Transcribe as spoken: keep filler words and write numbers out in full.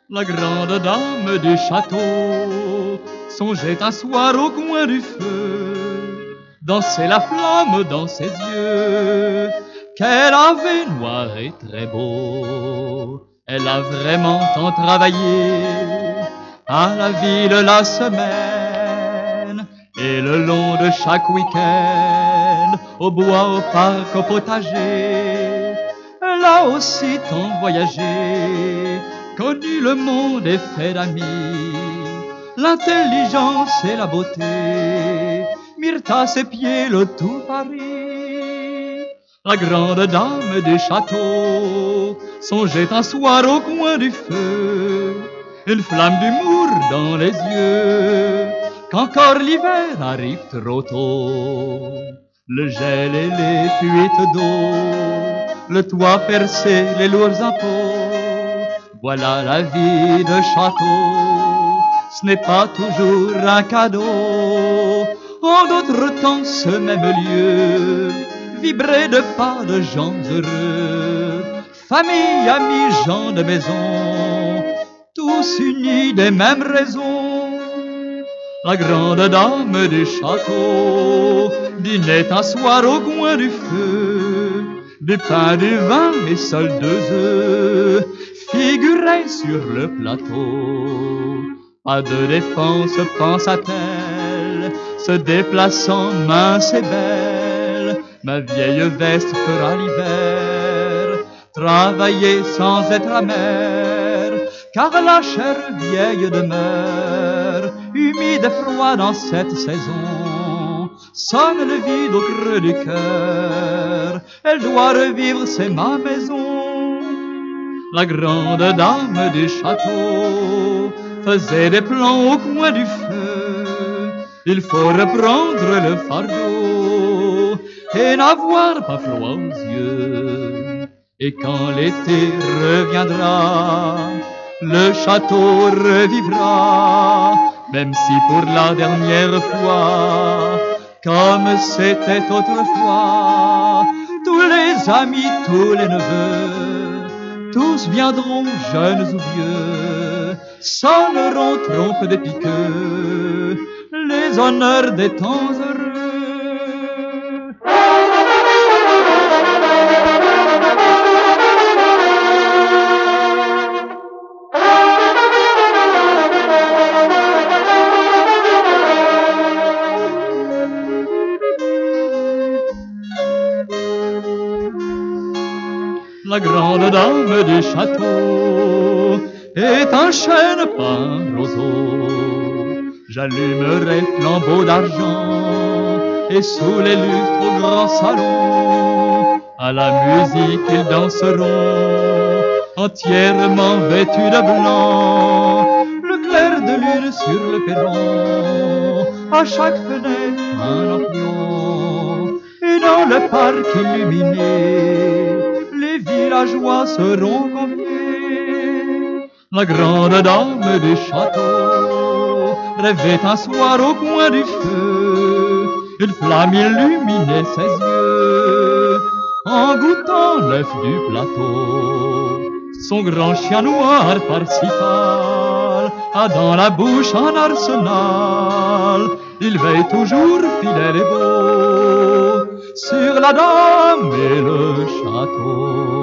La grande dame du château songeait un soir au coin du feu, danser la flamme dans ses yeux, qu'elle avait noir et très beau. Elle a vraiment tant travaillé, à la ville la semaine, et le long de chaque week-end, au bois, au parc, au potager, elle a aussi tant voyagé, connu le monde et fait d'amis, l'intelligence et la beauté mirent à ses pieds le tout Paris. La grande dame du château songeait un soir au coin du feu, une flamme d'humour dans les yeux, qu'encore l'hiver arrive trop tôt. Le gel et les fuites d'eau, le toit percé, les lourds impôts, voilà la vie de château, ce n'est pas toujours un cadeau. En d'autres temps, ce même lieu vibrait de pas de gens heureux, famille, amis, gens de maison, tous unis des mêmes raisons. La grande dame du château dînait un soir au coin du feu, du pain, du vin et seuls deux œufs figuraient sur le plateau. Pas de défense, pensa-t-elle, se déplaçant mince et belle, ma vieille veste fera l'hiver, travailler sans être amère, car la chair vieille demeure, humide et froide dans cette saison, sonne le vide au creux du cœur, elle doit revivre, c'est ma maison. La grande dame du château faisait des plans au coin du feu, il faut reprendre le fardeau et n'avoir pas froid aux yeux. Et quand l'été reviendra, le château revivra, même si pour la dernière fois, comme c'était autrefois, tous les amis, tous les neveux, tous viendront, jeunes ou vieux, sonneront trompes des piqueux, les honneurs des temps heureux. La grande dame du château est un chêne peint roseau. J'allumerai flambeau d'argent et sous les lustres au grand salon, à la musique ils danseront, entièrement vêtus de blanc. Le clair de lune sur le perron, à chaque fenêtre un lampion, et dans le parc illuminé, les villageois seront conviés. La grande dame du château rêvait un soir au coin du feu, une flamme illuminait ses yeux en goûtant l'œuf du plateau. Son grand chien noir Parsifal a dans la bouche un arsenal, il veille toujours fidèle et beau sur la dame et le château.